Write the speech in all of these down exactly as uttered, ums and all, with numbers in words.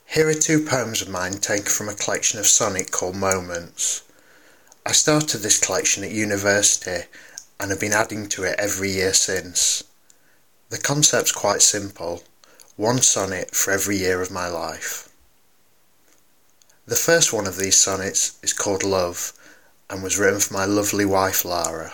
Here are two poems of mine taken from a collection of sonnet called Moments. I started this collection at university and have been adding to it every year since. The concept's quite simple, one sonnet for every year of my life. The first one of these sonnets is called Love and was written for my lovely wife Lara.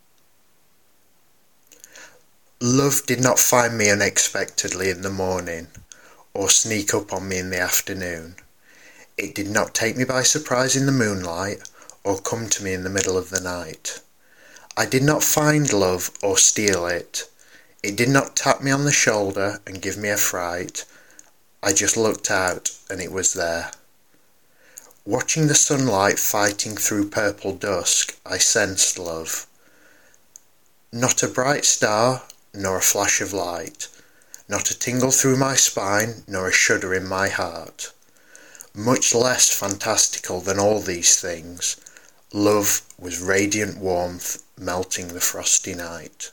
Love did not find me unexpectedly in the morning, or sneak up on me in the afternoon. It did not take me by surprise in the moonlight, or come to me in the middle of the night. I did not find love or steal it. It did not tap me on the shoulder and give me a fright. I just looked out and it was there. Watching the sunlight fighting through purple dusk, I sensed love. Not a bright star, nor a flash of light, not a tingle through my spine, nor a shudder in my heart. Much less fantastical than all these things, love was radiant warmth melting the frosty night.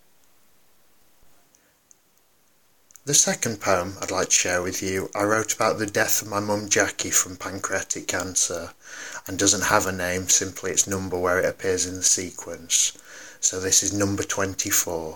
The second poem I'd like to share with you I wrote about the death of my mum Jackie from pancreatic cancer, and doesn't have a name, simply its number where it appears in the sequence. So this is number twenty-four.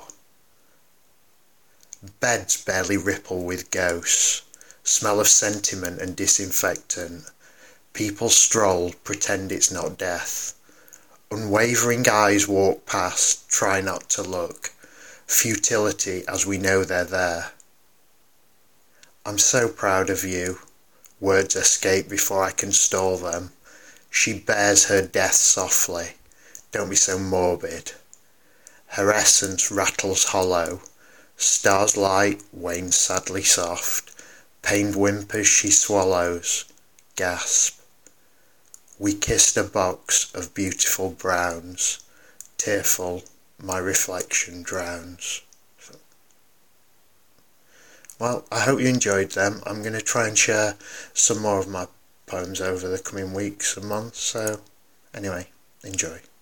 Beds barely ripple with ghosts, smell of sentiment and disinfectant. People stroll, pretend it's not death. Unwavering eyes walk past, try not to look. Futility as we know they're there. I'm so proud of you. Words escape before I can stall them. She bears her death softly. Don't be so morbid. Her essence rattles hollow. Stars light wanes sadly soft. Pained whimpers she swallows. Gasp. We kissed a box of beautiful browns. Tearful, my reflection drowns. Well, I hope you enjoyed them. I'm going to try and share some more of my poems over the coming weeks and months. So, anyway, enjoy.